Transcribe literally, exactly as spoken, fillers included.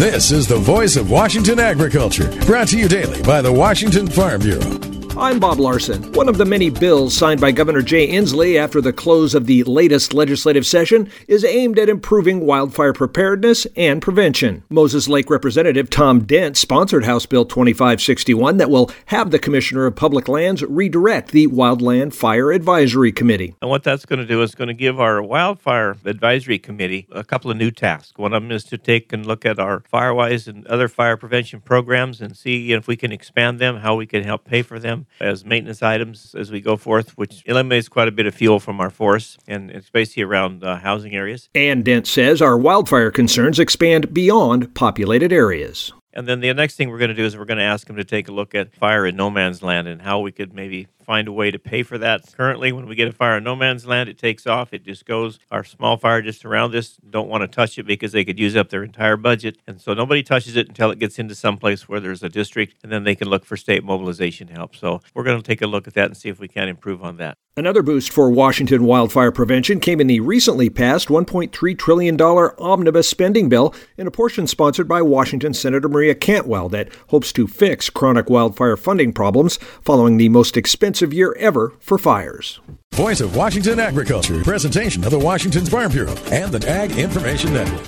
This is the voice of Washington agriculture, brought to you daily by the Washington Farm Bureau. I'm Bob Larson. One of the many bills signed by Governor Jay Inslee after the close of the latest legislative session is aimed at improving wildfire preparedness and prevention. Moses Lake Representative Tom Dent sponsored House Bill twenty-five sixty-one that will have the Commissioner of Public Lands redirect the Wildland Fire Advisory Committee. And what that's going to do is going to give our Wildfire Advisory Committee a couple of new tasks. One of them is to take and look at our FireWise and other fire prevention programs and see if we can expand them, how we can help pay for them as maintenance items as we go forth, which eliminates quite a bit of fuel from our forests, and it's basically around uh, housing areas. And Dent says our wildfire concerns expand beyond populated areas. And then the next thing we're going to do is we're going to ask them to take a look at fire in no man's land and how we could maybe find a way to pay for that. Currently, when we get a fire in no man's land, it takes off. It just goes. Our small fire just around this don't want to touch it because they could use up their entire budget. And so nobody touches it until it gets into some place where there's a district, and then they can look for state mobilization help. So we're going to take a look at that and see if we can improve on that. Another boost for Washington wildfire prevention came in the recently passed one point three trillion dollars omnibus spending bill, in a portion sponsored by Washington Senator Maria Cantwell that hopes to fix chronic wildfire funding problems following the most expensive year ever for fires. Voice of Washington agriculture, presentation of the Washington Farm Bureau and the Ag Information Network.